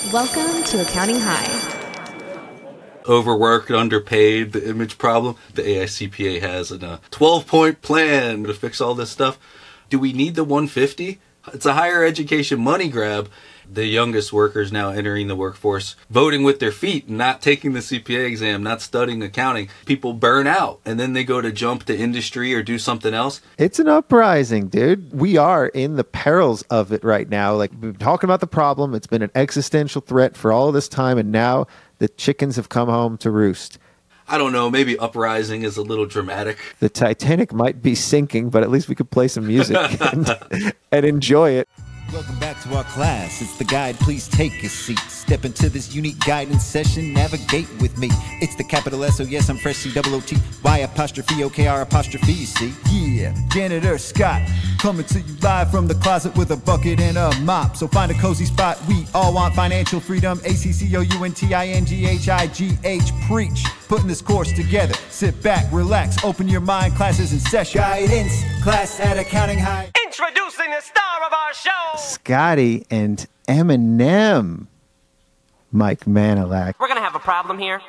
Welcome to Accounting High. Overworked, underpaid, the image problem. The AICPA has a 12-point plan to fix all this stuff. Do we need the 150? It's a higher education money grab. The youngest workers now entering the workforce, voting with their feet, not taking the CPA exam, not studying accounting. People burn out, and then they go to jump to industry or do something else. It's an uprising, dude. We are in the perils of it right now. Like, we've been talking about the problem. It's been an existential threat for all this time, and now the chickens have come home to roost. I don't know, maybe uprising is a little dramatic. The Titanic might be sinking, but at least we could play some music and enjoy it. Welcome back to our class. It's the guide. Please take a seat. Step into this unique guidance session. Navigate with me. It's the capital S. Oh yes, I'm fresh. C-O-O-T. Y apostrophe O-K-R apostrophe C. Yeah, Janitor Scott coming to you live from the closet with a bucket and a mop. So find a cozy spot. We all want financial freedom. A-C-C-O-U-N-T-I-N-G-H-I-G-H. Preach. Putting this course together. Sit back, relax, open your mind. Classes in session. Guidance class at Accounting High. Introducing the star of our show, Scotty and Eminem. Mike Manilak. We're gonna have a problem here.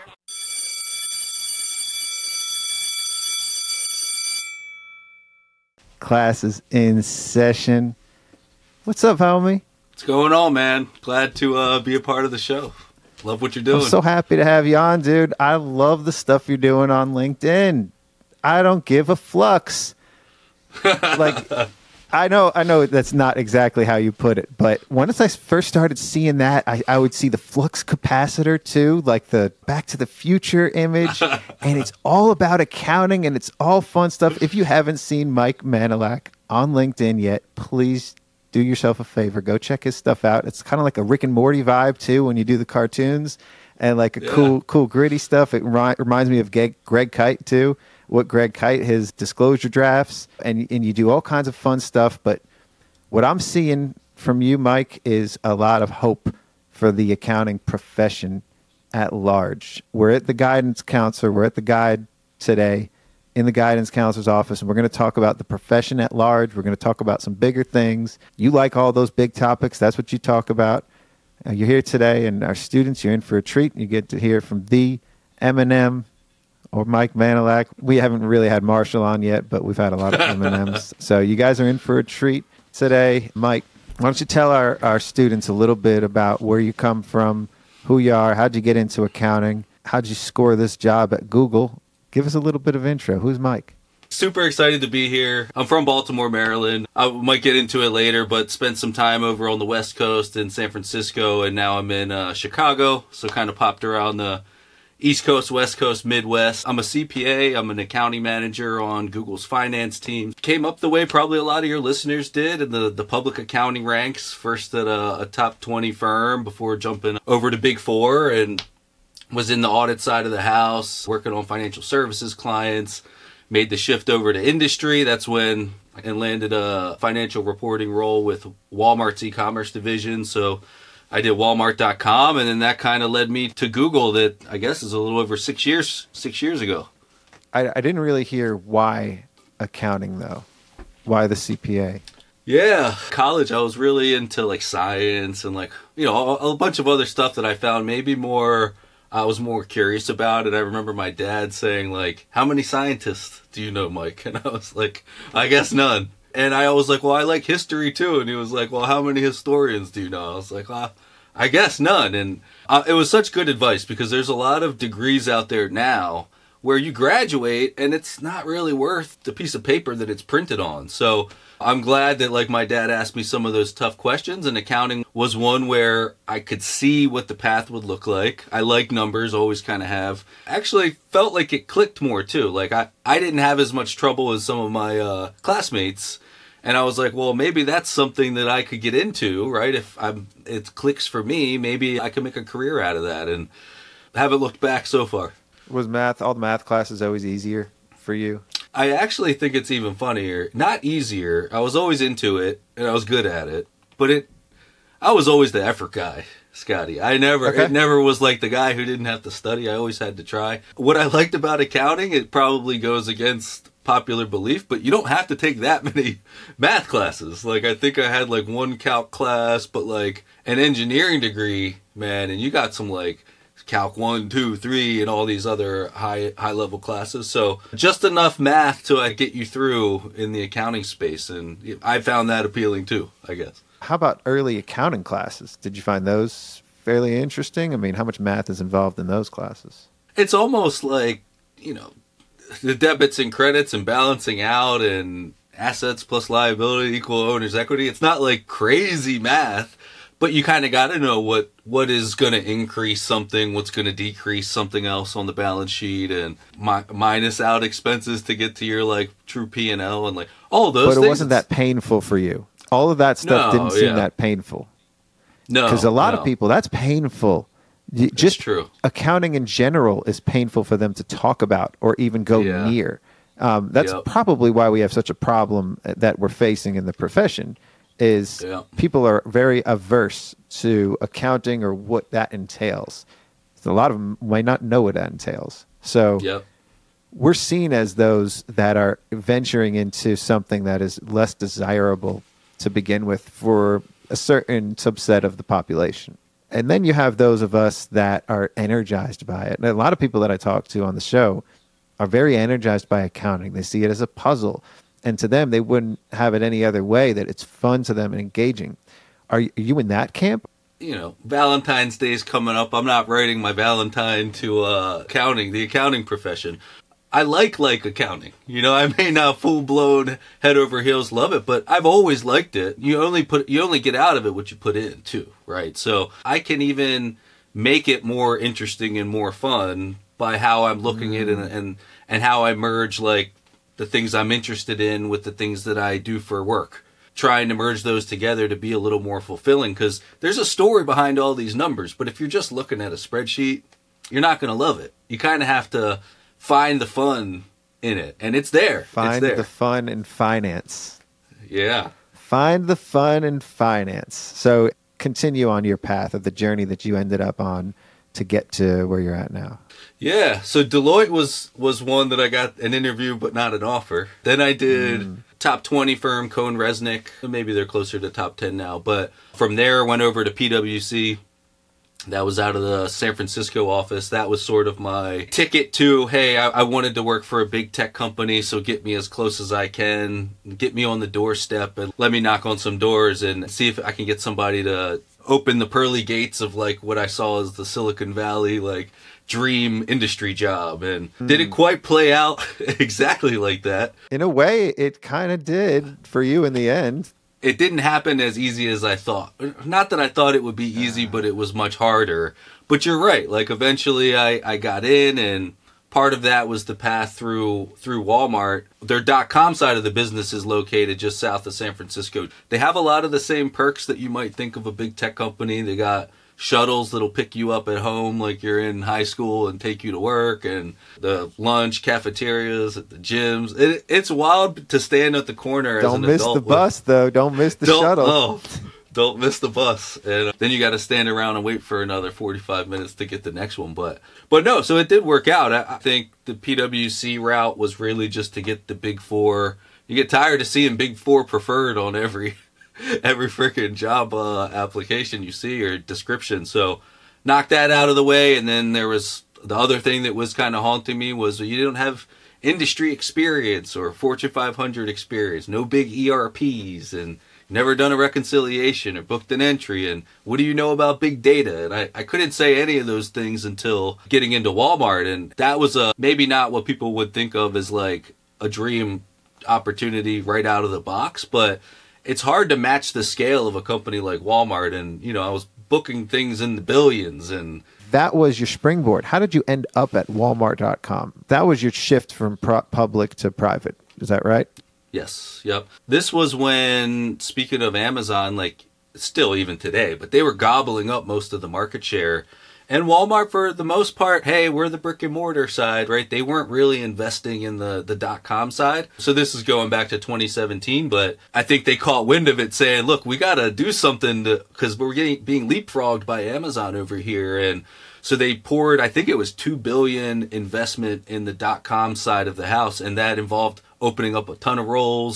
Classes in session. What's up, homie? What's going on, man? Glad to be a part of the show. Love what you're doing. I'm so happy to have you on, dude. I love the stuff you're doing on LinkedIn. I don't give a flux. Like, I know that's not exactly how you put it, but once I first started seeing that, I would see the flux capacitor too, like the Back to the Future image, and it's all about accounting and it's all fun stuff. If you haven't seen Mike Manilak on LinkedIn yet, please do yourself a favor. Go check his stuff out. It's kind of like a Rick and Morty vibe too when you do the cartoons and like a cool gritty stuff. It reminds me of Greg Kite too. What Greg Kite, his disclosure drafts, and you do all kinds of fun stuff. But what I'm seeing from you, Mike, is a lot of hope for the accounting profession at large. We're at the guidance counselor. We're at the guide today in the guidance counselor's office, and we're going to talk about the profession at large. We're going to talk about some bigger things. You like all those big topics. That's what you talk about. You're here today, and our students, you're in for a treat. You get to hear from the Eminem or Mike Manilak. We haven't really had Marshall on yet, but we've had a lot of M&Ms. So you guys are in for a treat today. Mike, why don't you tell our students a little bit about where you come from, who you are, how'd you get into accounting, how'd you score this job at Google? Give us a little bit of intro. Who's Mike? Super excited to be here. I'm from Baltimore, Maryland. I might get into it later, but spent some time over on the West Coast in San Francisco, and now I'm in Chicago, so kind of popped around the East Coast, West Coast, Midwest. I'm a CPA. I'm an accounting manager on Google's finance team. Came up the way probably a lot of your listeners did in the public accounting ranks. First at a top 20 firm before jumping over to Big Four, and was in the audit side of the house, working on financial services clients. Made the shift over to industry. That's when I landed a financial reporting role with Walmart's e-commerce division. So I did Walmart.com, and then that kind of led me to Google that I guess is a little over 6 years ago. I didn't really hear why accounting, though. Why the CPA? Yeah, college, I was really into like science and like, a bunch of other stuff that I found maybe I was more curious about. And I remember my dad saying like, how many scientists do you know, Mike? And I was like, I guess none. And I was like, well, I like history too. And he was like, well, how many historians do you know? I was like, well, I guess none. And it was such good advice because there's a lot of degrees out there now where you graduate and it's not really worth the piece of paper that it's printed on. So I'm glad that like my dad asked me some of those tough questions, and accounting was one where I could see what the path would look like. I like numbers, always kind of have. Actually felt like it clicked more too. Like I didn't have as much trouble as some of my classmates. And I was like, well, maybe that's something that I could get into, right? If it clicks for me, maybe I can make a career out of that, and haven't looked back so far. Was all the math classes always easier for you? I actually think it's even funnier. Not easier. I was always into it, and I was good at it. But I was always the effort guy, Scotty. It never was like the guy who didn't have to study. I always had to try. What I liked about accounting, it probably goes against popular belief, but you don't have to take that many math classes. Like, I think I had like one calc class, but like an engineering degree, man, and you got some like Calc 1, 2, 3, and all these other high level classes. So just enough math to get you through in the accounting space, and I found that appealing too, I guess. How about early accounting classes? Did you find those fairly interesting? I mean, how much math is involved in those classes? It's almost like, the debits and credits and balancing out and assets plus liability equal owner's equity. It's not like crazy math, but you kind of got to know what is going to increase something, what's going to decrease something else on the balance sheet, and minus out expenses to get to your like true P&L and like all those things. But it wasn't that painful for you. All of that stuff didn't seem that painful. No, because a lot of people, that's painful. Just true. Accounting in general is painful for them to talk about or even go near. That's probably why we have such a problem that we're facing in the profession. Is people are very averse to accounting or what that entails. So a lot of them might not know what that entails. So we're seen as those that are venturing into something that is less desirable to begin with for a certain subset of the population. And then you have those of us that are energized by it. And a lot of people that I talk to on the show are very energized by accounting. They see it as a puzzle. And to them, they wouldn't have it any other way, that it's fun to them and engaging. Are you in that camp? Valentine's Day is coming up. I'm not writing my Valentine to the accounting profession. I like accounting. I may not full blown head over heels love it, but I've always liked it. You only get out of it what you put in too, right? So I can even make it more interesting and more fun by how I'm looking at it and how I merge like the things I'm interested in with the things that I do for work. Trying to merge those together to be a little more fulfilling, because there's a story behind all these numbers, but if you're just looking at a spreadsheet, you're not going to love it. You kind of have to find the fun in it, and it's there. Find the fun in finance. Yeah. Find the fun in finance. So continue on your path of the journey that you ended up on to get to where you're at now. Yeah, so Deloitte was one that I got an interview but not an offer. Then I did top 20 firm, Cohn Resnick. Maybe they're closer to top 10 now. But from there, went over to PwC. That was out of the San Francisco office. That was sort of my ticket to, hey, I wanted to work for a big tech company, so get me as close as I can, get me on the doorstep, and let me knock on some doors and see if I can get somebody to open the pearly gates of like what I saw as the Silicon Valley like dream industry job. And did it quite play out exactly like that? In a way, it kind of did for you in the end. It didn't happen as easy as I thought. Not that I thought it would be easy, but it was much harder. But you're right. Like eventually I got in, and part of that was the path through Walmart. Their .com side of the business is located just south of San Francisco. They have a lot of the same perks that you might think of a big tech company. They got shuttles that'll pick you up at home like you're in high school and take you to work, and the lunch cafeterias at the gyms. It's wild to stand at the corner as an adult. Don't miss the bus, though. Don't miss the shuttle. Oh, don't miss the bus. And then you got to stand around and wait for another 45 minutes to get the next one. But no, so it did work out. I think the PwC route was really just to get the Big Four. You get tired of seeing Big Four preferred on every freaking job application you see or description. So knock that out of the way. And then there was the other thing that was kind of haunting me was you don't have industry experience or Fortune 500 experience, no big ERPs, and never done a reconciliation or booked an entry. And what do you know about big data? And I couldn't say any of those things until getting into Walmart. And that was maybe not what people would think of as like a dream opportunity right out of the box, but it's hard to match the scale of a company like Walmart. And, I was booking things in the billions. And that was your springboard. How did you end up at Walmart.com? That was your shift from public to private. Is that right? Yes. Yep. This was when, speaking of Amazon, like still even today, but they were gobbling up most of the market share. And Walmart, for the most part, hey, we're the brick and mortar side, right? They weren't really investing in the .com side. So this is going back to 2017, but I think they caught wind of it saying, look, we got to do something because we're being leapfrogged by Amazon over here. And so they poured, I think it was $2 billion investment in the .com side of the house. And that involved opening up a ton of roles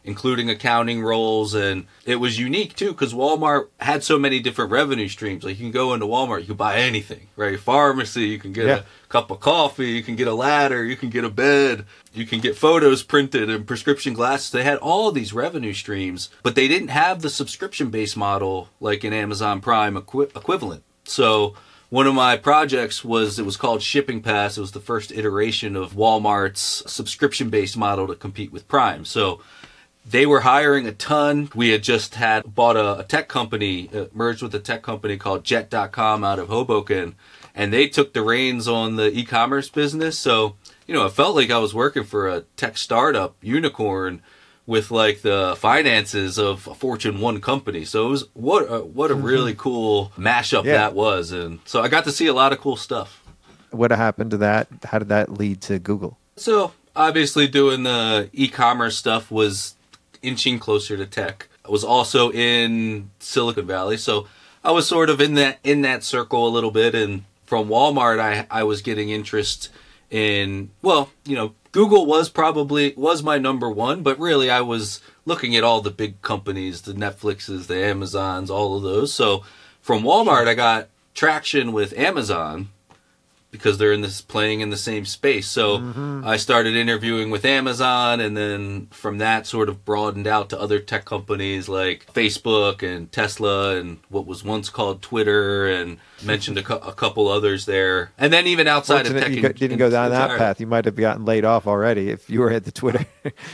including accounting roles. And it was unique too, because Walmart had so many different revenue streams. Like you can go into Walmart, you can buy anything, right? Pharmacy, you can get a cup of coffee, you can get a ladder, you can get a bed, you can get photos printed and prescription glasses. They had all of these revenue streams, but they didn't have the subscription-based model like an Amazon Prime equivalent. So one of my projects was called Shipping Pass. It was the first iteration of Walmart's subscription-based model to compete with Prime. So they were hiring a ton. We had just bought a tech company, merged with a tech company called Jet.com out of Hoboken, and they took the reins on the e-commerce business. So, it felt like I was working for a tech startup unicorn with like the finances of a Fortune 1 company. So it was what a really cool mashup that was. And so I got to see a lot of cool stuff. What happened to that? How did that lead to Google? So obviously doing the e-commerce stuff was inching closer to tech. I was also in Silicon Valley. So I was sort of in that circle a little bit. And from Walmart, I was getting interest in, Google was my number one, but really I was looking at all the big companies, the Netflixes, the Amazons, all of those. So from Walmart, I got traction with Amazon because they're playing in the same space. So I started interviewing with Amazon, and then from that sort of broadened out to other tech companies like Facebook and Tesla and what was once called Twitter, and mentioned a couple others there. And then even outside of tech. You didn't go down that path. You might have gotten laid off already if you were at the Twitter.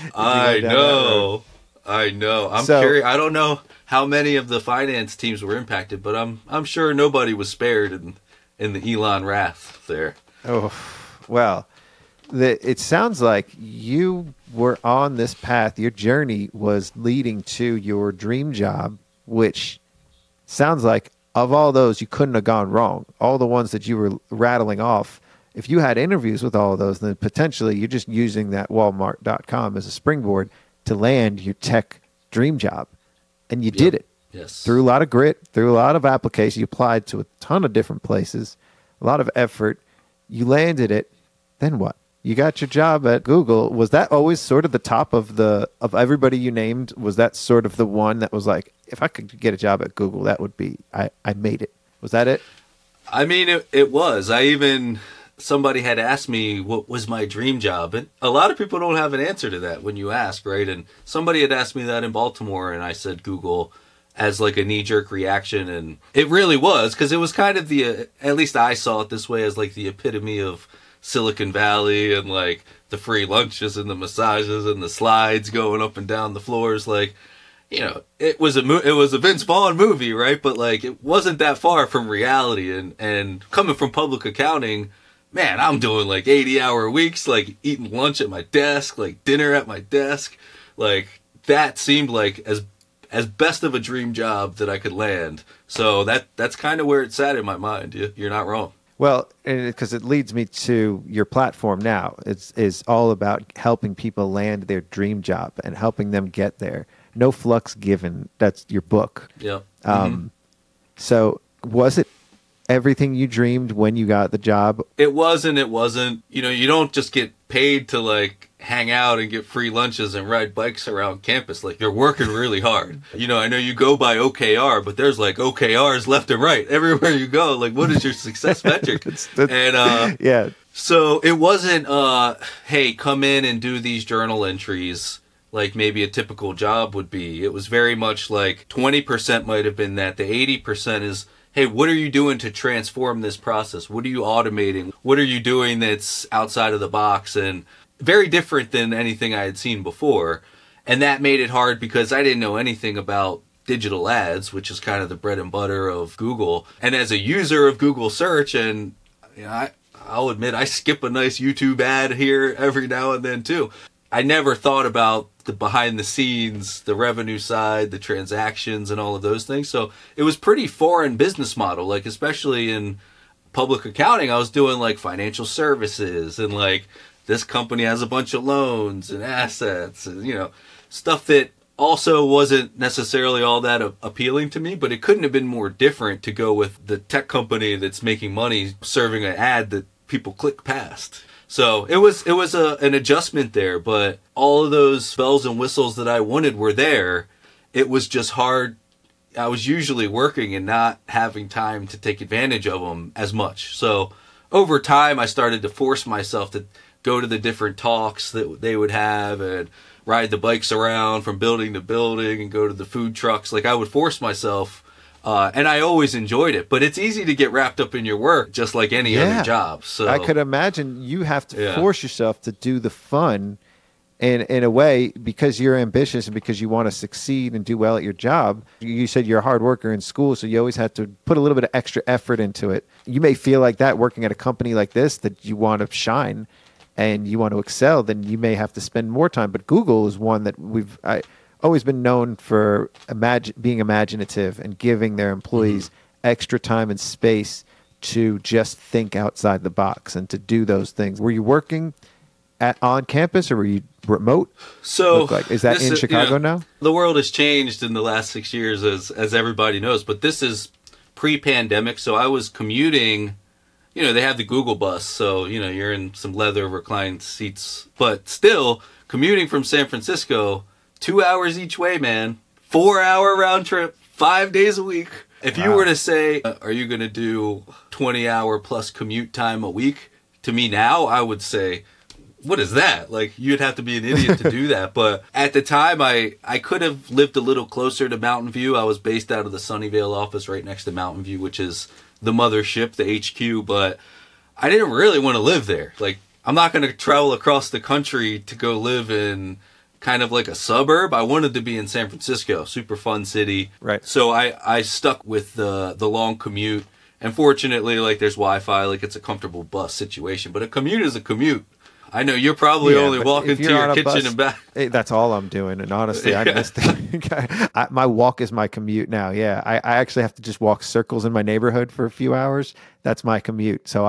I know. I'm curious. I don't know how many of the finance teams were impacted, but I'm sure nobody was spared in the Elon wrath there. Oh, well, it sounds like you were on this path. Your journey was leading to your dream job, which sounds like of all those, you couldn't have gone wrong. All the ones that you were rattling off, if you had interviews with all of those, then potentially you're just using that Walmart.com as a springboard to land your tech dream job. And you did it. Yes. Through a lot of grit, through a lot of applications. You applied to a ton of different places, a lot of effort. You landed it. Then what? You got your job at Google. Was that always sort of the top of everybody you named? Was that sort of the one that was like, if I could get a job at Google, that would be, I made it. Was that it? I mean, it was. Somebody had asked me what was my dream job. And a lot of people don't have an answer to that when you ask, right? And somebody had asked me that in Baltimore, and I said Google as like a knee-jerk reaction. And it really was, because it was kind of at least I saw it this way, as like the epitome of Silicon Valley, and like the free lunches and the massages and the slides going up and down the floors. Like, it was a Vince Vaughn movie, right? But like, it wasn't that far from reality. And coming from public accounting, man, I'm doing like 80-hour weeks, like eating lunch at my desk, like dinner at my desk. Like that seemed like as best of a dream job that I could land. So that's kind of where it sat in my mind. You're not wrong. Well, because it leads me to your platform now. It's all about helping people land their dream job and helping them get there. No Flux Given. That's your book. Yeah. So was it everything you dreamed when you got the job? It was and it wasn't. You don't just get paid to like hang out and get free lunches and ride bikes around campus. Like, you're working really hard. I know you go by OKR, but there's like OKRs left and right everywhere you go. Like, what is your success metric? Yeah. So it wasn't, hey, come in and do these journal entries like maybe a typical job would be. It was very much like 20% might have been that. The 80% is, hey, what are you doing to transform this process? What are you automating? What are you doing that's outside of the box? And very different than anything I had seen before. And that made it hard because I didn't know anything about digital ads, which is kind of the bread and butter of Google. And as a user of Google search, and I'll admit I skip a nice YouTube ad here every now and then too. I never thought about the behind the scenes, the revenue side, the transactions, and all of those things. So it was pretty foreign business model, like especially in public accounting. I was doing like financial services, and like this company has a bunch of loans and assets, and stuff that also wasn't necessarily all that appealing to me. But it couldn't have been more different to go with the tech company that's making money serving an ad that people click past. So it was an adjustment there, but all of those bells and whistles that I wanted were there. It was just hard. I was usually working and not having time to take advantage of them as much. So over time, I started to force myself to go to the different talks that they would have and ride the bikes around from building to building and go to the food trucks. Like I would force myself, and I always enjoyed it. But it's easy to get wrapped up in your work, just like any other job. So I could imagine you have to Yeah. force yourself to do the fun, and in a way, because you're ambitious and because you want to succeed and do well at your job. You said you're a hard worker in school, so you always had to put a little bit of extra effort into it. You may feel like that working at a company like this, that you want to shine and you want to excel, then you may have to spend more time. But Google is one that I always been known for being imaginative and giving their employees extra time and space to just think outside the box and to do those things. Were you working on campus or were you remote? So is that this in Chicago now? The world has changed in the last 6 years, as everybody knows, but this is pre-pandemic. So I was commuting. They have the Google bus, so you're in some leather reclined seats, but still commuting from San Francisco, 2 hours each way, man, 4-hour round trip, 5 days a week. If you were to say, are you going to do 20-hour plus commute time a week? To me now, I would say, what is that? Like, you'd have to be an idiot to do that. But at the time, I could have lived a little closer to Mountain View. I was based out of the Sunnyvale office right next to Mountain View, which is the mothership, the HQ. But I didn't really want to live there. Like, I'm not going to travel across the country to go live in kind of like a suburb. I wanted to be in San Francisco, super fun city. Right. So I stuck with the long commute. And fortunately, like, there's Wi-Fi, like, it's a comfortable bus situation. But a commute is a commute. I know you're probably only but walking if to you're your on a kitchen bus, and back. That's all I'm doing. And honestly, I missed it. My walk is my commute now. Yeah. I actually have to just walk circles in my neighborhood for a few hours. That's my commute. So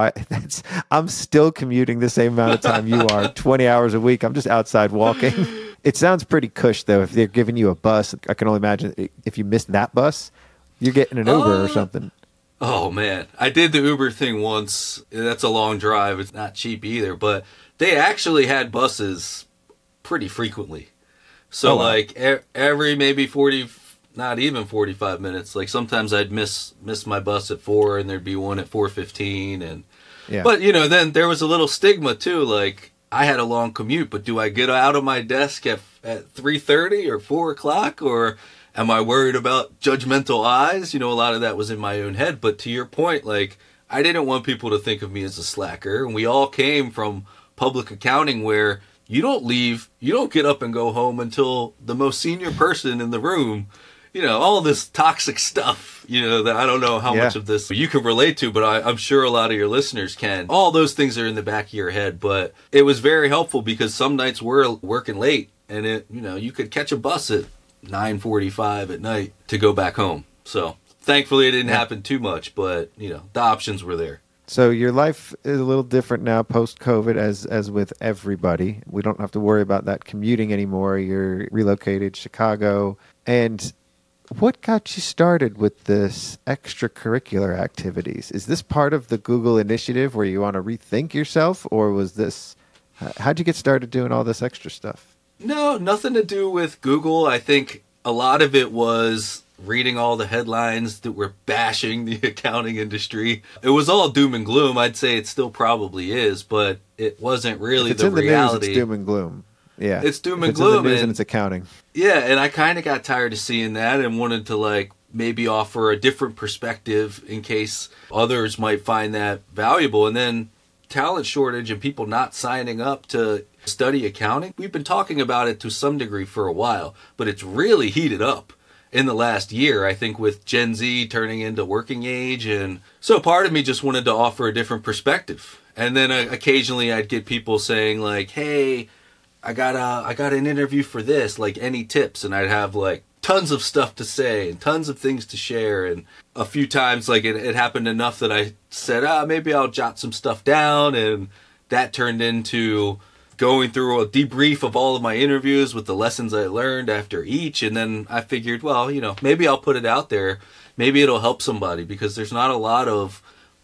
I'm still commuting the same amount of time you are, 20 hours a week. I'm just outside walking. It sounds pretty cush though. If they're giving you a bus, I can only imagine if you missed that bus, you're getting an Uber or something. Oh man, I did the Uber thing once. That's a long drive. It's not cheap either, but they actually had buses pretty frequently. So like every maybe 40, not even 45 minutes. Like sometimes I'd miss my bus at 4 and there'd be one at 4:15 and but then there was a little stigma too. Like I had a long commute, but do I get out of my desk at 3:30 or 4 o'clock, or am I worried about judgmental eyes? A lot of that was in my own head. But to your point, like I didn't want people to think of me as a slacker, and we all came from public accounting where you don't get up and go home until the most senior person in the room, all this toxic stuff, that I don't know how much of this you can relate to, but I'm sure a lot of your listeners can. All those things are in the back of your head, but it was very helpful because some nights we're working late and you could catch a bus at 9:45 at night to go back home. So thankfully it didn't happen too much, but the options were there. So your life is a little different now post-COVID, as with everybody. We don't have to worry about that commuting anymore. You're relocated to Chicago. And what got you started with this extracurricular activities? Is this part of the Google initiative where you want to rethink yourself, or was this, how'd you get started doing all this extra stuff? No, nothing to do with Google. I think a lot of it was reading all the headlines that were bashing the accounting industry. It was all doom and gloom. I'd say it still probably is, but it wasn't really the reality. News, it's doom and gloom. Yeah, it's doom and it's gloom, in the news and it's accounting. Yeah, and I kind of got tired of seeing that and wanted to like maybe offer a different perspective in case others might find that valuable. And then talent shortage and people not signing up to study accounting. We've been talking about it to some degree for a while, but it's really heated up in the last year, I think, with Gen Z turning into working age. And so part of me just wanted to offer a different perspective. And then occasionally I'd get people saying like, hey, I got an interview for this, like any tips? And I'd have like tons of stuff to say and tons of things to share. And a few times like it happened enough that I said, maybe I'll jot some stuff down. And that turned into going through a debrief of all of my interviews with the lessons I learned after each. And then I figured, well, maybe I'll put it out there. Maybe it'll help somebody, because there's not a lot of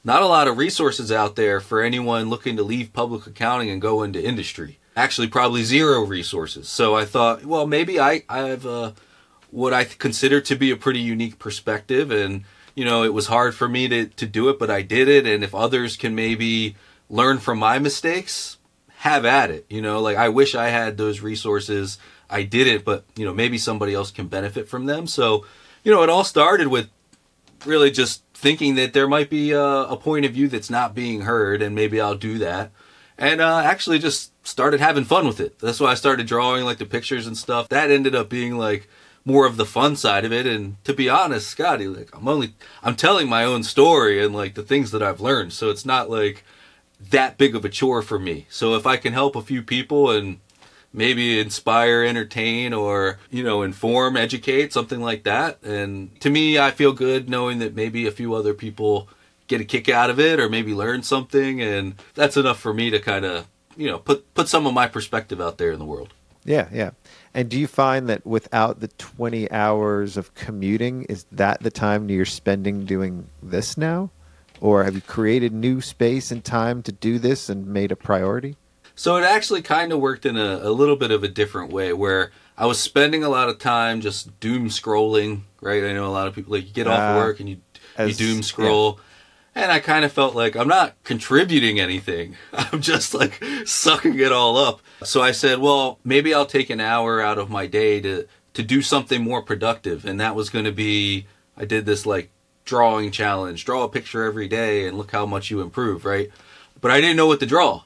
not a lot of resources out there for anyone looking to leave public accounting and go into industry. Actually, probably zero resources. So I thought, well, maybe I have what I consider to be a pretty unique perspective. And, it was hard for me to do it, but I did it. And if others can maybe learn from my mistakes, have at it. I wish I had those resources. I didn't, but, maybe somebody else can benefit from them. So, it all started with really just thinking that there might be a point of view that's not being heard, and maybe I'll do that. And actually just started having fun with it. That's why I started drawing like the pictures and stuff. That ended up being like more of the fun side of it. And to be honest, Scotty, like I'm telling my own story and like the things that I've learned. So it's not like that big of a chore for me. So if I can help a few people and maybe inspire, entertain, or, inform, educate, something like that. And to me, I feel good knowing that maybe a few other people get a kick out of it or maybe learn something. And that's enough for me to kind of, put some of my perspective out there in the world. Yeah, yeah. And do you find that without the 20 hours of commuting, is that the time you're spending doing this now? Or have you created new space and time to do this and made a priority? So it actually kind of worked in a little bit of a different way where I was spending a lot of time just doom scrolling, right? I know a lot of people, like, you get off work and you doom scroll. Yeah. And I kind of felt like I'm not contributing anything. I'm just like sucking it all up. So I said, well, maybe I'll take an hour out of my day to do something more productive. And that was going to be, I did this like drawing challenge, draw a picture every day and look how much you improve, right? But I didn't know what to draw.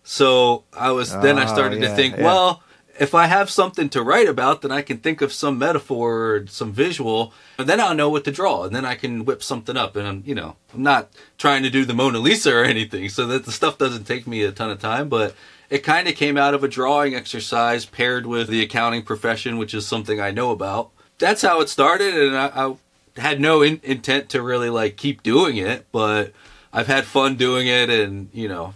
So I started to think, well, if I have something to write about, then I can think of some metaphor or some visual, and then I'll know what to draw, and then I can whip something up. And I'm not trying to do the Mona Lisa or anything, so that the stuff doesn't take me a ton of time, but it kind of came out of a drawing exercise paired with the accounting profession, which is something I know about. That's how it started, and I had no intent to really like keep doing it, but I've had fun doing it, and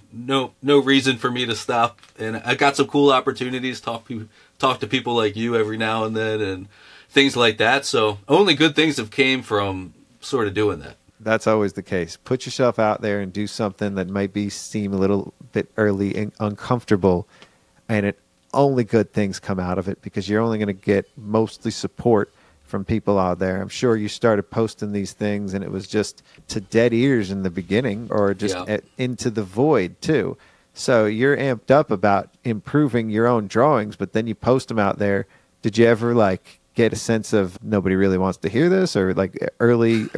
no reason for me to stop. And I got some cool opportunities talk to people like you every now and then, and things like that. So only good things have came from sort of doing that. That's always the case. Put yourself out there and do something that might seem a little bit early and uncomfortable, and only good things come out of it because you're only going to get mostly support from people out there. I'm sure you started posting these things and it was just to dead ears in the beginning or just into the void too. So you're amped up about improving your own drawings, but then you post them out there. Did you ever like get a sense of nobody really wants to hear this, or like early,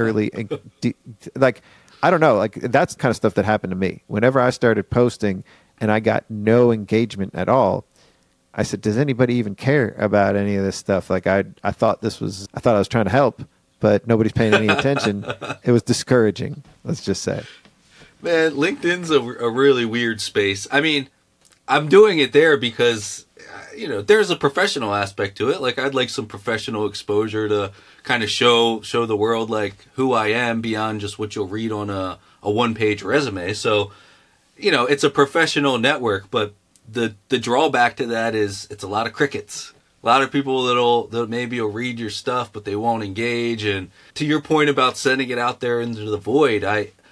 like, I don't know, like that's the kind of stuff that happened to me. Whenever I started posting and I got no engagement at all, I said, does anybody even care about any of this stuff? Like I thought I was trying to help, but nobody's paying any attention. It was discouraging, let's just say. Man, LinkedIn's a really weird space. I mean, I'm doing it there because, there's a professional aspect to it. Like I'd like some professional exposure to kind of show the world like who I am beyond just what you'll read on a one-page resume. So, it's a professional network, but the drawback to that is it's a lot of crickets. A lot of people that'll maybe will read your stuff, but they won't engage. And to your point about sending it out there into the void,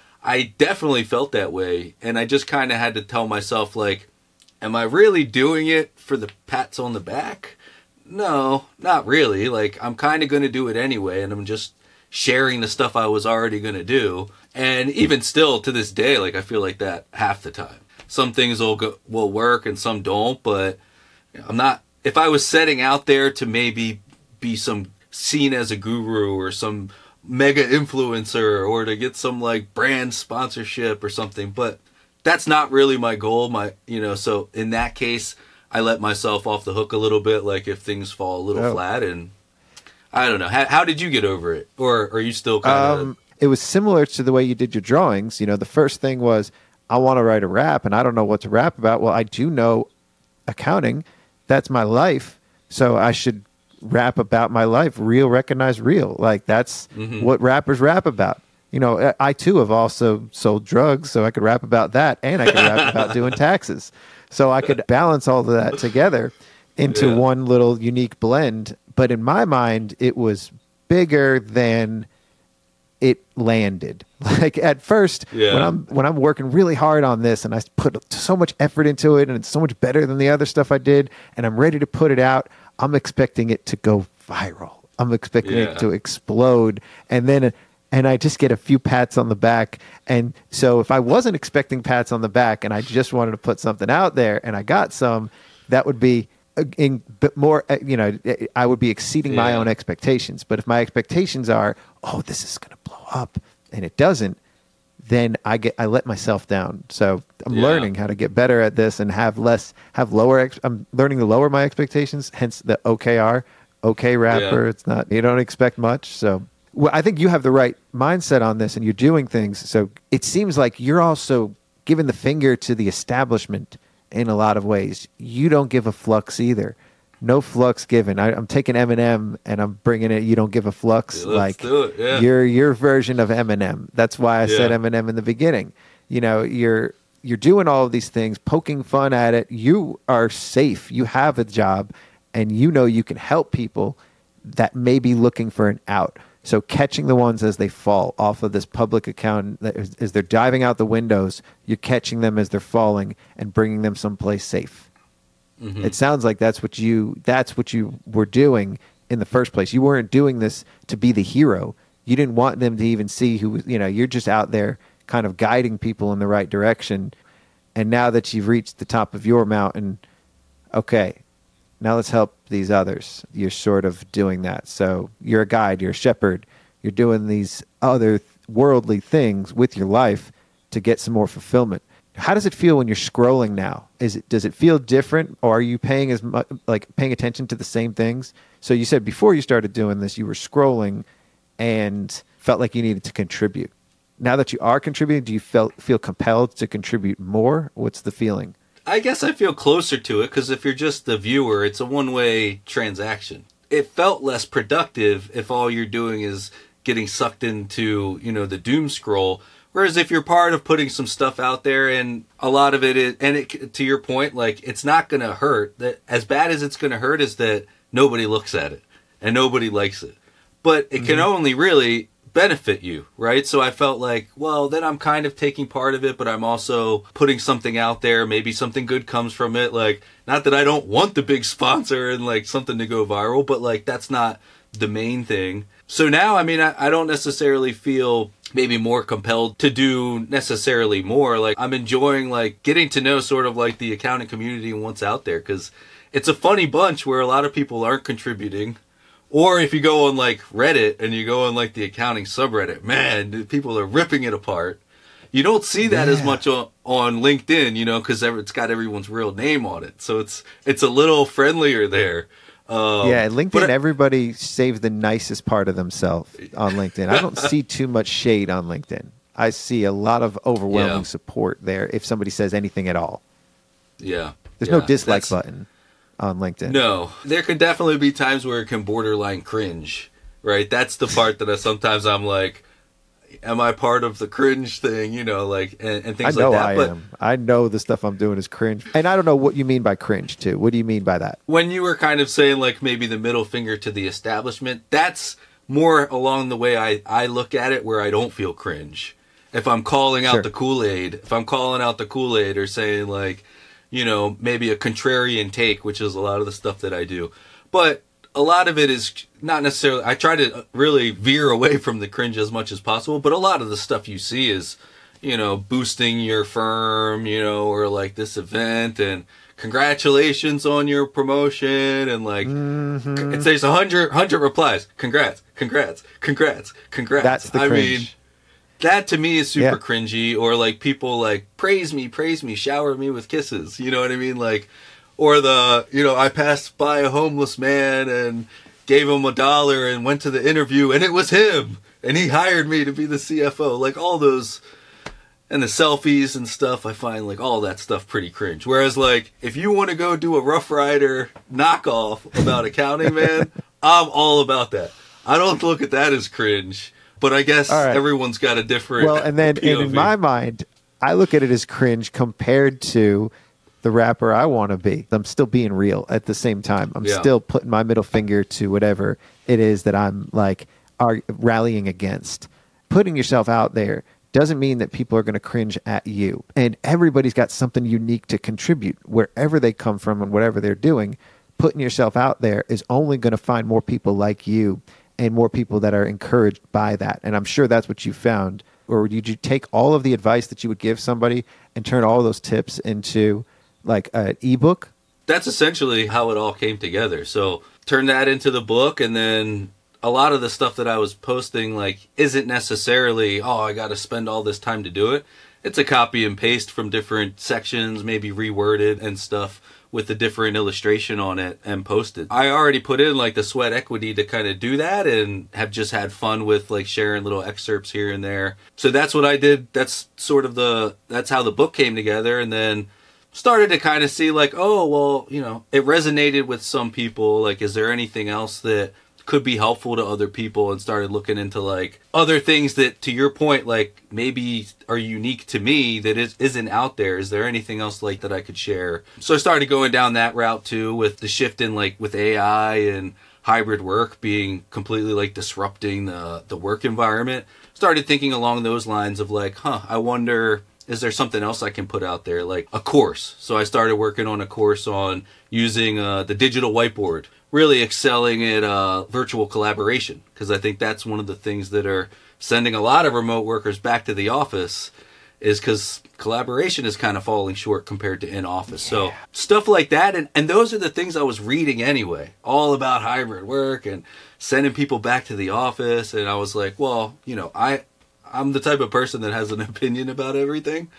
I definitely felt that way. And I just kind of had to tell myself, like, am I really doing it for the pats on the back? No, not really. Like, I'm kind of going to do it anyway. And I'm just sharing the stuff I was already going to do. And even still to this day, like, I feel like that half the time. Some things will work and some don't, but I'm not. If I was setting out there to maybe be seen as a guru or some mega influencer or to get some like brand sponsorship or something, but that's not really my goal. So in that case, I let myself off the hook a little bit. Like if things fall a little flat, and I don't know. How did you get over it, or are you still kind of? It was similar to the way you did your drawings. The first thing was, I want to write a rap and I don't know what to rap about. Well, I do know accounting. That's my life. So I should rap about my life. Real, recognize real. Like that's what rappers rap about. I too have also sold drugs, so I could rap about that, and I could rap about doing taxes. So I could balance all of that together into one little unique blend. But in my mind, it was bigger than it landed. Like at first, Yeah. when I'm working really hard on this and I put so much effort into it and it's so much better than the other stuff I did and I'm ready to put it out, I'm expecting it to go viral. I'm expecting Yeah. it to explode, and I just get a few pats on the back. And so if I wasn't expecting pats on the back and I just wanted to put something out there and I got some, that would be more, I would be exceeding my Yeah. own expectations. But if my expectations are, oh, this is going to blow up, and it doesn't, then I let myself down. So I'm Yeah. learning how to get better at this and I'm learning to lower my expectations. Hence the OKR, okay rapper. Yeah. It's not, you don't expect much. So well, I think you have the right mindset on this and you're doing things. So it seems like you're also giving the finger to the establishment in a lot of ways. You don't give a flux either. No flux given. I'm taking Eminem and I'm bringing it. You don't give a flux. Yeah, let's do it, yeah. You're your version of Eminem. That's why I said Yeah. Eminem in the beginning. You know, you're doing all of these things, poking fun at it. You are safe. You have a job, and you know you can help people that may be looking for an out. So catching the ones as they fall off of this public account, as they're diving out the windows, you're catching them as they're falling and bringing them someplace safe. Mm-hmm. It sounds like that's what you were doing in the first place. You weren't doing this to be the hero. You didn't want them to even see who, you're just out there kind of guiding people in the right direction. And now that you've reached the top of your mountain, okay, now let's help these others. You're sort of doing that. So you're a guide, you're a shepherd. You're doing these other worldly things with your life to get some more fulfillment. How does it feel when you're scrolling now? Does it feel different, or are you paying paying attention to the same things? So you said before you started doing this, you were scrolling and felt like you needed to contribute. Now that you are contributing, do you feel compelled to contribute more? What's the feeling? I guess I feel closer to it because if you're just the viewer, it's a one-way transaction. It felt less productive if all you're doing is getting sucked into, the doom scroll. Whereas if you're part of putting some stuff out there, and a lot of it is, and it, to your point, like, it's not going to hurt. That as bad as it's going to hurt is that nobody looks at it and nobody likes it. But it can only really benefit you, right? So I felt like, well, then I'm kind of taking part of it, but I'm also putting something out there. Maybe something good comes from it. Like, not that I don't want the big sponsor and like something to go viral, but like that's not the main thing. So now, I mean, I don't necessarily feel maybe more compelled to do necessarily more. Like, I'm enjoying like getting to know sort of like the accounting community and what's out there, because it's a funny bunch where a lot of people aren't contributing. Or if you go on like Reddit and you go on like the accounting subreddit, man, people are ripping it apart. You don't see that as much on LinkedIn, because it's got everyone's real name on it. So it's a little friendlier there. At LinkedIn, everybody saves the nicest part of themselves on LinkedIn. I don't see too much shade on LinkedIn. I see a lot of overwhelming support there if somebody says anything at all. Yeah. There's no dislike button on LinkedIn. No. There can definitely be times where it can borderline cringe, right? That's the part that I'm like, am I part of the cringe thing, and things like that. I am. I know the stuff I'm doing is cringe. And I don't know what you mean by cringe, too. What do you mean by that? When you were kind of saying, like, maybe the middle finger to the establishment, that's more along the way I look at it, where I don't feel cringe. If I'm calling out the Kool-Aid, or saying, like, maybe a contrarian take, which is a lot of the stuff that I do. But a lot of it is not necessarily, I try to really veer away from the cringe as much as possible, but a lot of the stuff you see is, boosting your firm, or like this event, and congratulations on your promotion, and like, it says 100 replies. Congrats. That's the cringe. That to me is super cringy. Or like people like praise me, shower me with kisses. You know what I mean? Like, or I passed by a homeless man and gave him $1 and went to the interview and it was him and he hired me to be the CFO. Like all those, and the selfies and stuff, I find like all that stuff pretty cringe. Whereas like, if you want to go do a Rough Rider knockoff about accounting, man, I'm all about that. I don't look at that as cringe. But I guess everyone's got a different. Well, and then in my mind, I look at it as cringe compared to the rapper I want to be. I'm still being real at the same time. I'm still putting my middle finger to whatever it is that I'm like rallying against. putting yourself out there doesn't mean that people are going to cringe at you. And everybody's got something unique to contribute wherever they come from and whatever they're doing. Putting yourself out there is only going to find more people like you and more people that are encouraged by that. And I'm sure that's what you found. Or did you take all of the advice that you would give somebody and turn all those tips into like an ebook? That's essentially how it all came together. So turn that into the book, and then a lot of the stuff that I was posting like isn't necessarily, oh, I got to spend all this time to do it. It's a copy and paste from different sections, maybe reworded and stuff with a different illustration on it and posted. I already put in like the sweat equity to kind of do that and have just had fun with like sharing little excerpts here and there. So that's what I did. That's sort of that's how the book came together. And then started to kind of see like, oh, well, you know, it resonated with some people. Like, is there anything else that could be helpful to other people? And started looking into like other things that, to your point, like maybe are unique to me that isn't out there. Is there anything else like that I could share? So I started going down that route too, with the shift in like with AI and hybrid work being completely like disrupting the work environment. Started thinking along those lines of like, I wonder, is there something else I can put out there, like a course? So I started working on a course on using the digital whiteboard, really excelling at virtual collaboration, because I think that's one of the things that are sending a lot of remote workers back to the office, is because collaboration is kind of falling short compared to in office. So stuff like that. And those are the things I was reading anyway, all about hybrid work and sending people back to the office. And I was like, well, you know, I'm the type of person that has an opinion about everything.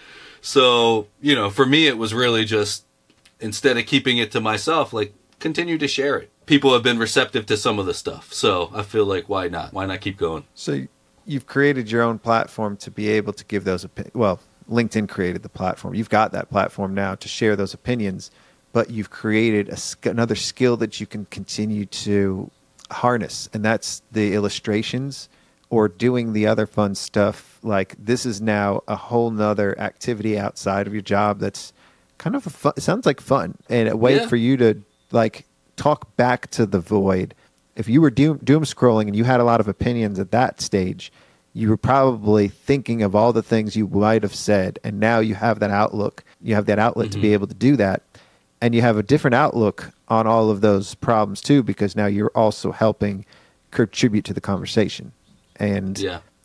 So, you know, for me, it was really just, instead of keeping it to myself, like, continue to share it. People have been receptive to some of the stuff. So I feel like, why not? Why not keep going? So you've created your own platform to be able to give those opinions. Well, LinkedIn created the platform. You've got that platform now to share those opinions, but you've created another skill that you can continue to harness, and that's the illustrations or doing the other fun stuff. Like, this is now a whole nother activity outside of your job that's kind of fun. It sounds like fun, and a way for you to like talk back to the void. If you were doom scrolling and you had a lot of opinions at that stage, you were probably thinking of all the things you might have said, and now you have that outlook. You have that outlet to be able to do that, and you have a different outlook on all of those problems too, because now you're also helping contribute to the conversation. And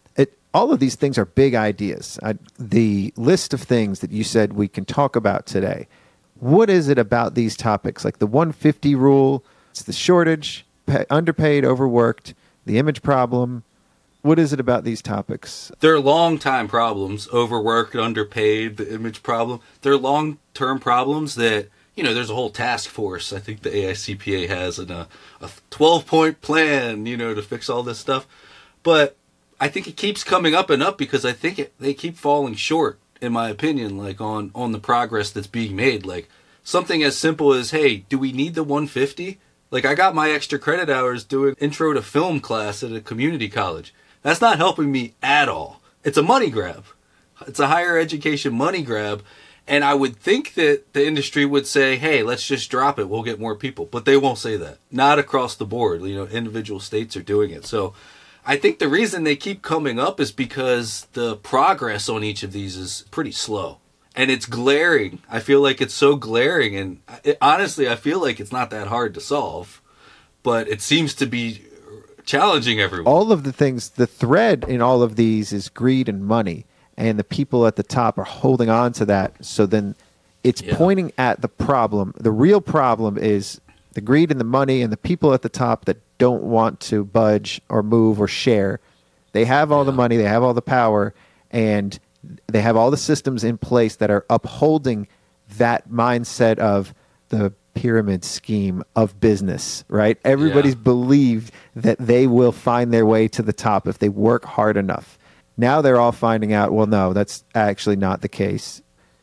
all of these things are big ideas. The list of things that you said we can talk about today, what is it about these topics? Like the 150 rule, it's the shortage, underpaid, overworked, the image problem. What is it about these topics? They're long-time problems, overworked, underpaid, the image problem. They're long-term problems that, you know, there's a whole task force. I think the AICPA has a 12-point plan, you know, to fix all this stuff. But I think it keeps coming up and up because I think they keep falling short, in my opinion, like on the progress that's being made. Like something as simple as, hey, do we need the 150? Like, I got my extra credit hours doing intro to film class at a community college. That's not helping me at all. It's a money grab. It's a higher education money grab. And I would think that the industry would say, hey, let's just drop it. We'll get more people. But they won't say that. Not across the board. You know, individual states are doing it. So I think the reason they keep coming up is because the progress on each of these is pretty slow. And it's glaring. I feel like it's so glaring. And honestly, I feel like it's not that hard to solve. But it seems to be challenging everyone. All of the things, the thread in all of these is greed and money. And the people at the top are holding on to that. So then it's pointing at the problem. The real problem is the greed and the money and the people at the top that don't want to budge or move or share. They have all the money, they have all the power, and they have all the systems in place that are upholding that mindset of the pyramid scheme of business, right? Everybody's believed that they will find their way to the top if they work hard enough. Now they're all finding out, well, no, that's actually not the case.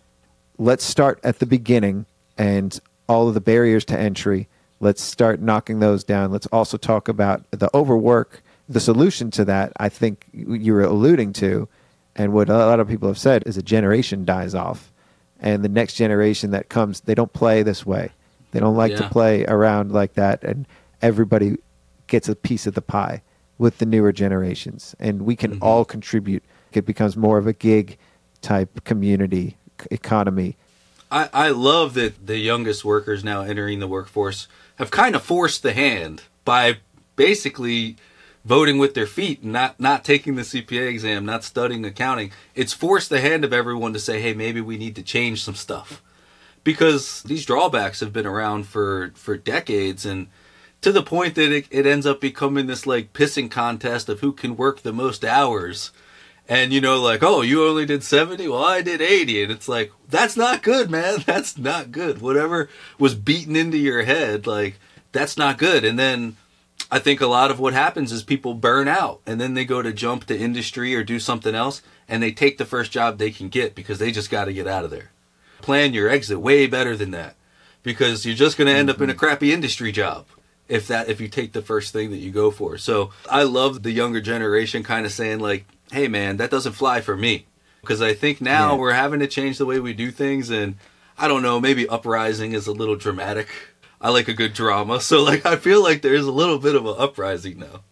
Let's start at the beginning and all of the barriers to entry. Let's start knocking those down. Let's also talk about the overwork. The solution to that, I think you were alluding to, and what a lot of people have said, is a generation dies off. And the next generation that comes, they don't play this way. They don't like to play around like that, and everybody gets a piece of the pie. with the newer generations, and we can all contribute. It becomes more of a gig type community economy. I love that the youngest workers now entering the workforce have kind of forced the hand by basically voting with their feet and not taking the CPA exam, not studying accounting. It's forced the hand of everyone to say, hey, maybe we need to change some stuff. Because these drawbacks have been around for decades, and to the point that it ends up becoming this like pissing contest of who can work the most hours. And, like, oh, you only did 70? Well, I did 80. And it's like, that's not good, man. That's not good. Whatever was beaten into your head, like, that's not good. And then I think a lot of what happens is people burn out. And then they go to jump to industry or do something else. And they take the first job they can get because they just got to get out of there. Plan your exit way better than that. Because you're just going to end up in a crappy industry job if you take the first thing that you go for. So I love the younger generation kind of saying, like, hey, man, that doesn't fly for me. Because I think now we're having to change the way we do things. And I don't know, maybe uprising is a little dramatic. I like a good drama. So, like, I feel like there's a little bit of an uprising now.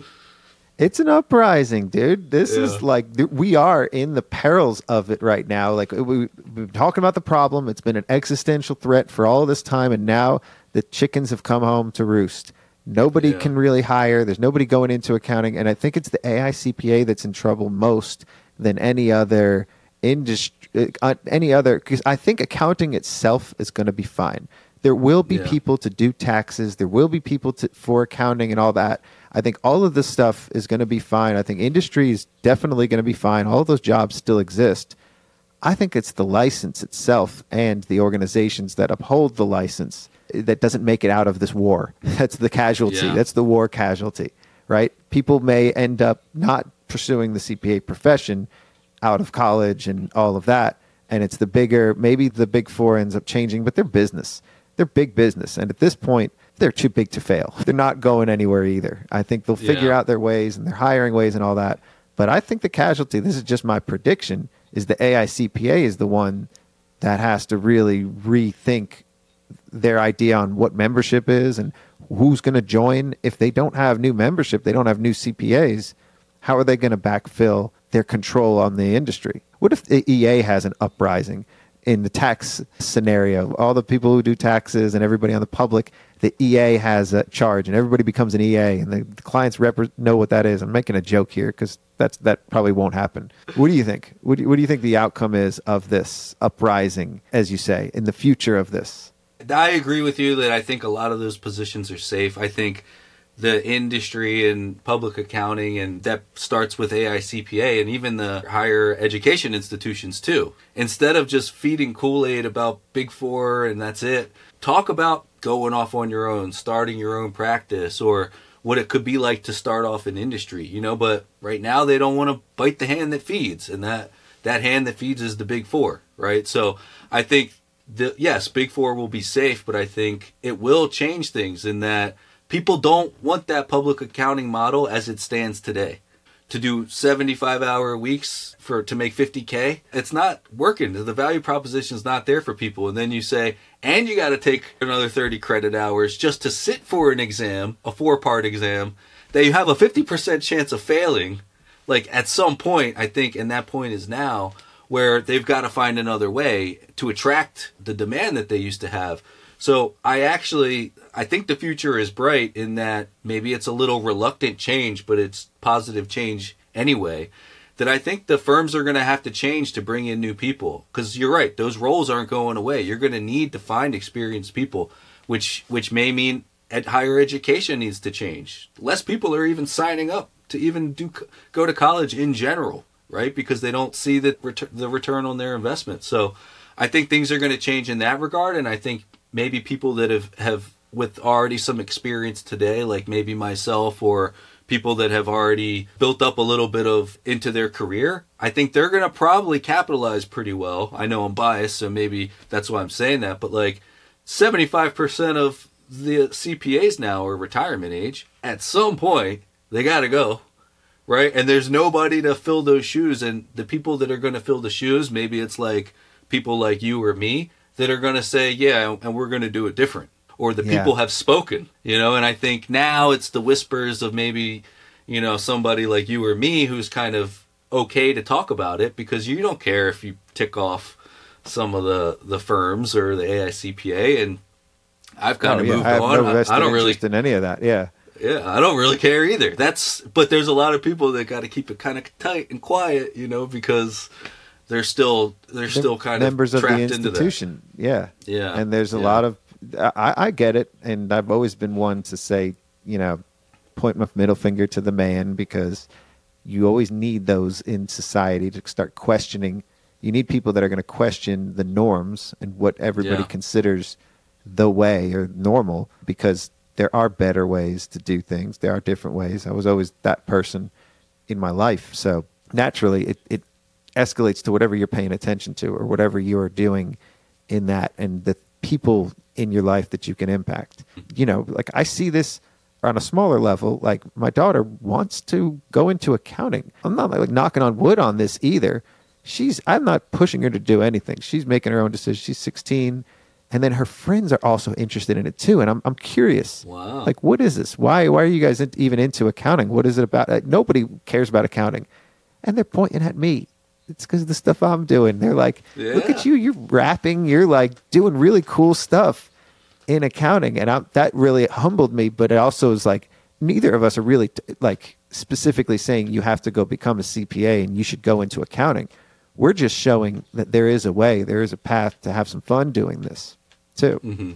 It's an uprising, dude. This is like, we are in the perils of it right now. Like, we've been talking about the problem. It's been an existential threat for all this time. And now the chickens have come home to roost. Nobody can really hire. There's nobody going into accounting. And I think it's the AICPA that's in trouble most than any other industry, because I think accounting itself is going to be fine. There will be people to do taxes. There will be people for accounting and all that. I think all of this stuff is going to be fine. I think industry is definitely going to be fine. All of those jobs still exist. I think it's the license itself and the organizations that uphold the license that doesn't make it out of this war. That's the casualty. Yeah. That's the war casualty, right? People may end up not pursuing the CPA profession out of college and all of that. And it's maybe the big four ends up changing, but they're business. They're big business. And at this point, they're too big to fail. They're not going anywhere either. I think they'll figure out their ways and they're hiring ways and all that. But I think the casualty, this is just my prediction, is the AICPA is the one that has to really rethink their idea on what membership is and who's going to join. If they don't have new membership, they don't have new CPAs, how are they going to backfill their control on the industry? What if the EA has an uprising in the tax scenario? All the people who do taxes and everybody on the public, the EA has a charge and everybody becomes an EA and the clients know what that is. I'm making a joke here because that probably won't happen. What do you think? What do you think the outcome is of this uprising, as you say, in the future of this? I agree with you that I think a lot of those positions are safe. I think the industry and public accounting, and that starts with AICPA and even the higher education institutions too. Instead of just feeding Kool-Aid about Big Four and that's it, talk about going off on your own, starting your own practice, or what it could be like to start off in industry, but right now they don't want to bite the hand that feeds, and that hand that feeds is the Big Four, right? So I think yes, Big Four will be safe, but I think it will change things in that people don't want that public accounting model as it stands today. To do 75-hour weeks to make $50K, it's not working. The value proposition is not there for people. And then you say, and you got to take another 30 credit hours just to sit for an exam, a 4-part exam, that you have a 50% chance of failing. Like at some point, I think, and that point is now, where they've got to find another way to attract the demand that they used to have. So I think the future is bright in that maybe it's a little reluctant change, but it's positive change anyway. That I think the firms are going to have to change to bring in new people. Because you're right, those roles aren't going away. You're going to need to find experienced people, which may mean higher education needs to change. Less people are even signing up to even go to college in general, right? Because they don't see the return on their investment. So I think things are going to change in that regard. And I think maybe people that have with already some experience today, like maybe myself or people that have already built up a little bit of into their career, I think they're going to probably capitalize pretty well. I know I'm biased, so maybe that's why I'm saying that. But like 75% of the CPAs now are retirement age. At some point, they got to go, right? And there's nobody to fill those shoes. And the people that are going to fill the shoes, maybe it's like people like you or me that are going to say, yeah, and we're going to do it different. Or the people have spoken, and I think now it's the whispers of maybe, somebody like you or me who's kind of okay to talk about it because you don't care if you tick off some of the firms or the AICPA, and I've kind of moved I have on. no vested I don't really interest in any of that. Yeah. Yeah, I don't really care either. But there's a lot of people that got to keep it kind of tight and quiet, because they're still kind members of of the trapped into that. institution. Yeah. Yeah. And there's a lot of, I get it. And I've always been one to say, point my middle finger to the man, because you always need those in society to start questioning. You need people that are going to question the norms and what everybody considers the way or normal, because there are better ways to do things. There are different ways. I was always that person in my life. So naturally, it escalates to whatever you're paying attention to or whatever you are doing in that, and the people in your life that you can impact. Like I see this on a smaller level. Like my daughter wants to go into accounting. I'm not like knocking on wood on this either. I'm not pushing her to do anything. She's making her own decisions. She's 16. And then her friends are also interested in it too. And I'm curious. Wow. Like, what is this? Why are you guys even into accounting? What is it about? Nobody cares about accounting. And they're pointing at me. It's because of the stuff I'm doing. They're like, look at you. You're rapping. You're like doing really cool stuff in accounting. And that really humbled me. But it also is like, neither of us are really like specifically saying you have to go become a CPA and you should go into accounting. We're just showing that there is a way, there is a path to have some fun doing this too.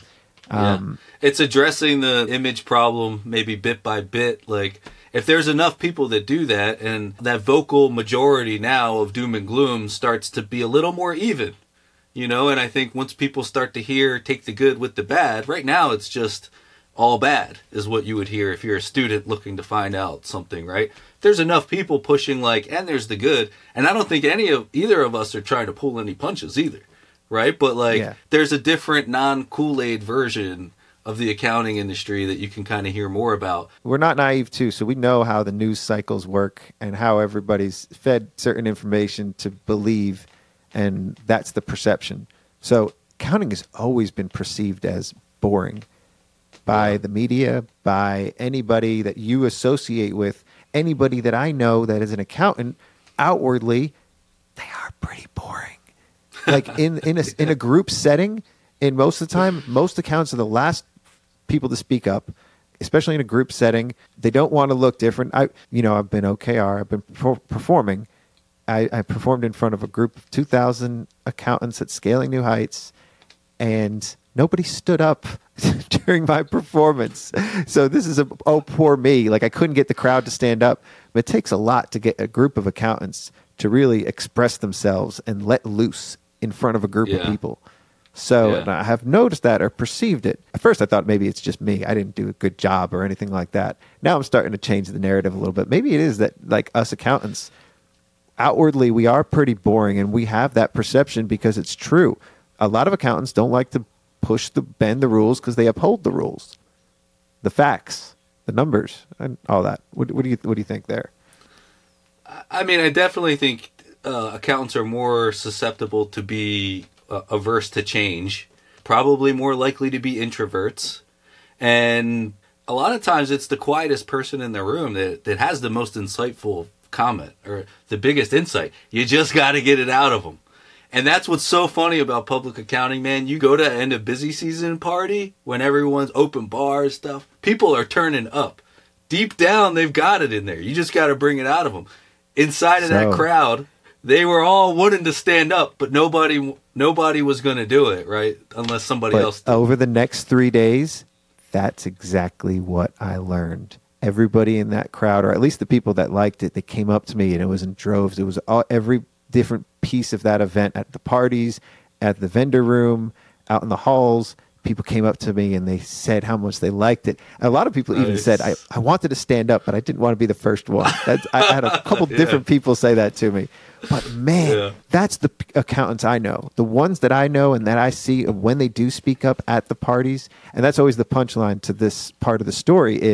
Mm-hmm. It's addressing the image problem maybe bit by bit. Like if there's enough people that do that, and that vocal majority now of doom and gloom starts to be a little more even, and I think once people start to take the good with the bad, right now it's just all bad is what you would hear if you're a student looking to find out something, right? There's enough people pushing and there's the good, and I don't think either of us are trying to pull any punches either, right? But there's a different non-Kool-Aid version of the accounting industry that you can kind of hear more about. We're not naive too, so we know how the news cycles work and how everybody's fed certain information to believe, and that's the perception. So accounting has always been perceived as boring by the media, by anybody that you associate with. Anybody that I know that is an accountant, outwardly, they are pretty boring. Like in a group setting, in most of the time, most accountants are the last people to speak up, especially in a group setting. They don't want to look different. I've been OKR. I've been performing. I performed in front of a group of 2,000 accountants at Scaling New Heights, and nobody stood up during my performance. So this is poor me. Like I couldn't get the crowd to stand up. But it takes a lot to get a group of accountants to really express themselves and let loose in front of a group of people. So and I have noticed that or perceived it. At first I thought maybe it's just me. I didn't do a good job or anything like that. Now I'm starting to change the narrative a little bit. Maybe it is that like us accountants, outwardly we are pretty boring, and we have that perception because it's true. A lot of accountants don't like to bend the rules because they uphold the rules, the facts, the numbers, and all that. What do you think there? I mean, I definitely think accountants are more susceptible to be averse to change, probably more likely to be introverts, and a lot of times it's the quietest person in the room that has the most insightful comment or the biggest insight. You just got to get it out of them. And that's what's so funny about public accounting, man. You go to end of busy season party when everyone's open bars stuff. People are turning up. Deep down, they've got it in there. You just got to bring it out of them. Inside of that crowd, they were all wanting to stand up, but nobody was going to do it, right? Unless somebody else did. Over the next 3 days, that's exactly what I learned. Everybody in that crowd, or at least the people that liked it, they came up to me, and it was in droves. It was every different piece of that event, at the parties, at the vendor room, out in the halls. People came up to me and they said how much they liked it. And a lot of people even said, I wanted to stand up, but I didn't want to be the first one. I had a couple different people say that to me. But man, that's the accountants I know. The ones that I know and that I see when they do speak up at the parties, and that's always the punchline to this part of the story, is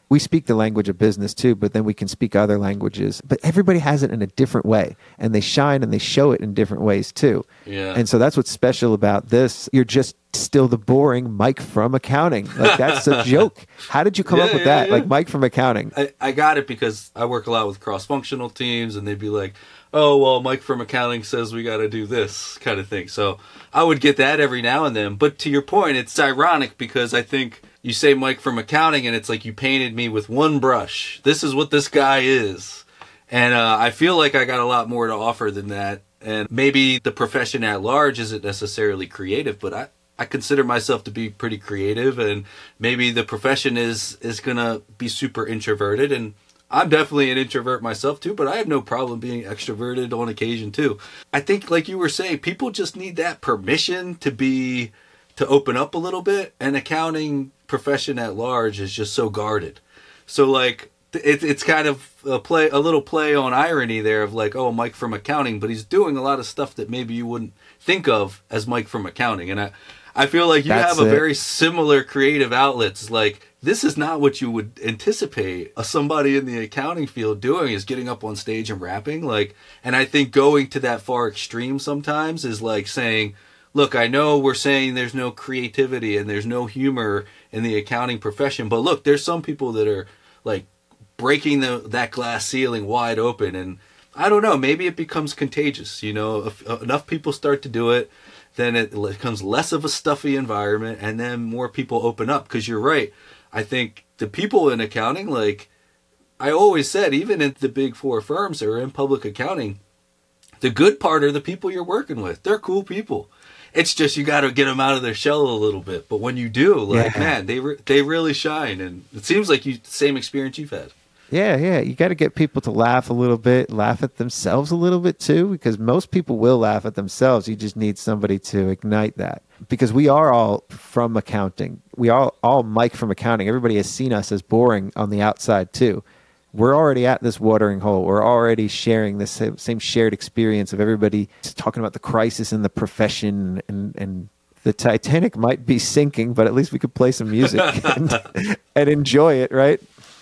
we speak the language of business too, but then we can speak other languages. But everybody has it in a different way, and they shine and they show it in different ways too. Yeah. And so that's what's special about this. You're just still the boring Mike from accounting. Like, that's a joke. How did you come up with that? Like, Mike from accounting. I got it because I work a lot with cross-functional teams, and they'd be like, oh, well, Mike from accounting says we got to do this kind of thing. So I would get that every now and then. But to your point, it's ironic because I think you say Mike from accounting, and it's like you painted me with one brush. This is what this guy is. And I feel like I got a lot more to offer than that. And maybe the profession at large isn't necessarily creative, but I consider myself to be pretty creative, and maybe the profession is going to be super introverted, and I'm definitely an introvert myself too, but I have no problem being extroverted on occasion too. I think, like you were saying, people just need that permission to open up a little bit, and accounting profession at large is just so guarded. So like it's kind of a little play on irony there of like, oh, Mike from accounting, but he's doing a lot of stuff that maybe you wouldn't think of as Mike from accounting. And I feel like you have a very similar creative outlets. Like, this is not what you would anticipate somebody in the accounting field doing, is getting up on stage and rapping. Like, and I think going to that far extreme sometimes is like saying, look, I know we're saying there's no creativity and there's no humor in the accounting profession, but look, there's some people that are like breaking that glass ceiling wide open. And I don't know, maybe it becomes contagious. You know, if enough people start to do it, then it becomes less of a stuffy environment, and then more people open up. Because you're right. I think the people in accounting, like I always said, even in the big four firms that are in public accounting, the good part are the people you're working with. They're cool people. It's just you got to get them out of their shell a little bit. But when you do, like, man, they really shine. And it seems like same experience you've had. Yeah. You got to get people to laugh a little bit, laugh at themselves a little bit too, because most people will laugh at themselves. You just need somebody to ignite that. Because we are all from accounting. We are all Mike from accounting. Everybody has seen us as boring on the outside too. We're already at this watering hole. We're already sharing this same shared experience of everybody talking about the crisis in the profession, and the Titanic might be sinking, but at least we could play some music and enjoy it, right?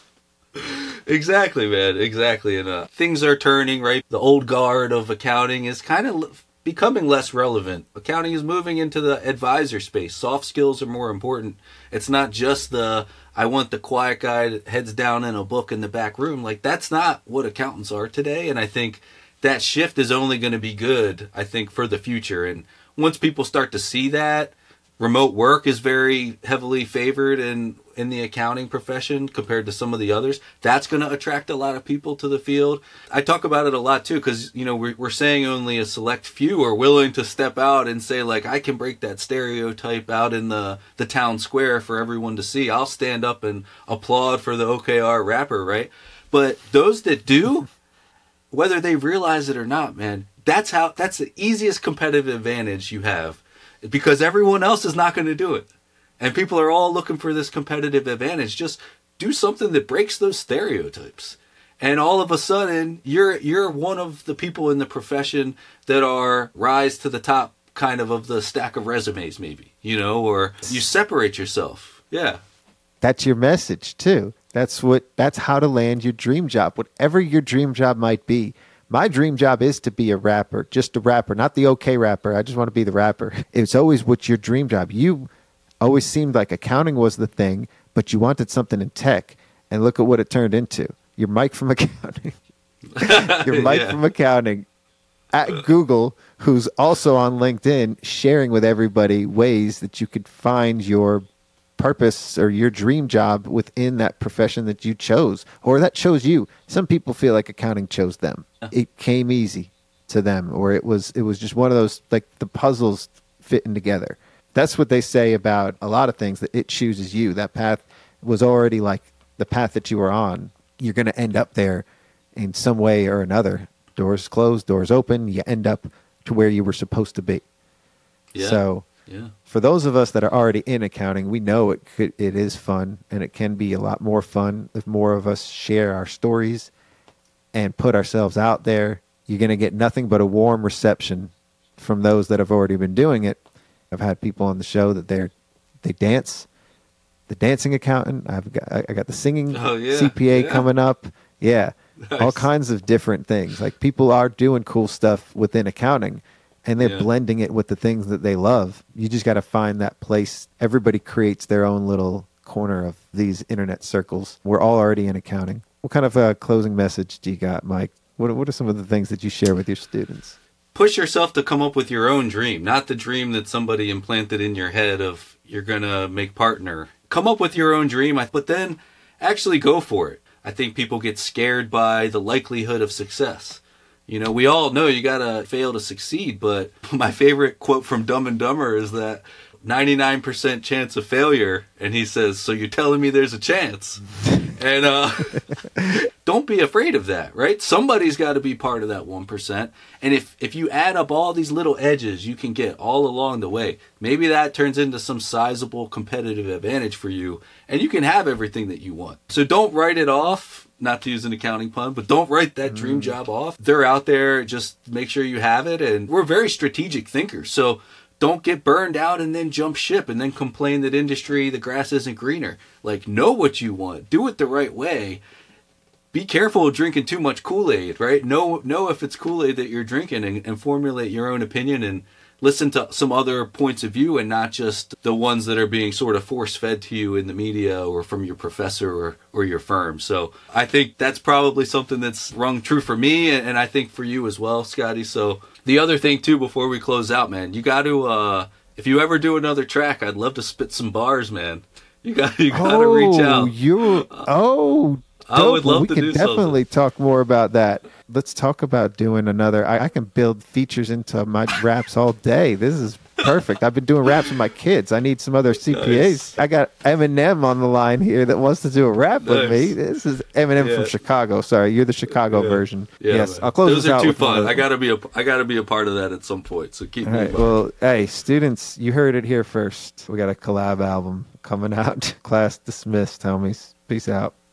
Exactly, man. Exactly. And things are turning, right? The old guard of accounting is kind of becoming less relevant. Accounting is moving into the advisor space. Soft skills are more important. It's not just I want the quiet guy that heads down in a book in the back room. Like, that's not what accountants are today. And I think that shift is only going to be good, I think, for the future. And once people start to see that, remote work is very heavily favored in the accounting profession compared to some of the others. That's going to attract a lot of people to the field. I talk about it a lot too, because, you know, we're saying only a select few are willing to step out and say, like, I can break that stereotype out in the town square for everyone to see. I'll stand up and applaud for the OKR rapper, right? But those that do, whether they realize it or not, man, that's the easiest competitive advantage you have, because everyone else is not going to do it. And people are all looking for this competitive advantage. Just do something that breaks those stereotypes. And all of a sudden, you're one of the people in the profession that are rise to the top kind of the stack of resumes, maybe, you know, or you separate yourself. Yeah. That's your message too. That's how to land your dream job, whatever your dream job might be. My dream job is to be a rapper, just a rapper, not the okay rapper. I just want to be the rapper. It's always what's your dream job. You always seemed like accounting was the thing, but you wanted something in tech, and look at what it turned into. You're Mike from accounting. You're Mike from accounting at Google, who's also on LinkedIn, sharing with everybody ways that you could find your purpose or your dream job within that profession that you chose, or that chose you. Some people feel like accounting chose them. It came easy to them, or it was just one of those, like the puzzles fitting together. That's what they say about a lot of things, that it chooses you. That path was already like the path that you were on. You're going to end up there in some way or another. Doors closed, doors open, you end up to where you were supposed to be. Yeah. So for those of us that are already in accounting, we know it is fun, and it can be a lot more fun if more of us share our stories and put ourselves out there. You're going to get nothing but a warm reception from those that have already been doing it. I've had people on the show that they dance, the dancing accountant. I got the singing Oh, yeah. CPA Yeah. coming up. Yeah, all Nice. kinds of different things. Like people are doing cool stuff within accounting, and they're Yeah. blending it with the things that they love. You just got to find that place. Everybody creates their own little corner of these internet circles. We're all already in accounting. What kind of a closing message do you got, Mike? What are some of the things that you share with your students? Push yourself to come up with your own dream, not the dream that somebody implanted in your head of you're going to make partner. Come up with your own dream, but then actually go for it. I think people get scared by the likelihood of success. You know, we all know you got to fail to succeed, but my favorite quote from Dumb and Dumber is that 99% chance of failure, and he says, so you're telling me there's a chance? And don't be afraid of that, right? Somebody's got to be part of that 1%. And if you add up all these little edges you can get all along the way, maybe that turns into some sizable competitive advantage for you, and you can have everything that you want. So don't write it off, not to use an accounting pun, but don't write that dream job off. They're out there, just make sure you have it. And we're very strategic thinkers, so don't get burned out and then jump ship and then complain that the grass isn't greener. Like, know what you want. Do it the right way. Be careful of drinking too much Kool-Aid, right? Know if it's Kool-Aid that you're drinking, and formulate your own opinion and listen to some other points of view and not just the ones that are being sort of force-fed to you in the media or from your professor or your firm. So I think that's probably something that's rung true for me, and I think for you as well, Scotty. So the other thing, too, before we close out, man, you got to, if you ever do another track, I'd love to spit some bars, man. You got to reach out. I would love we to can do definitely talk more about that. Let's talk about doing another. I can build features into my raps all day. This is perfect. I've been doing raps with my kids. I need some other CPAs. Nice. I got Eminem on the line here that wants to do a rap with me. Nice. This is Eminem from Chicago. Sorry, you're the Chicago version. Yeah, yes, man. I'll close Those this are out too with one fun. of- I gotta be a part of that at some point. So keep All me right. in mind. Well, hey, students, you heard it here first. We got a collab album coming out. Class dismissed, homies. Peace out.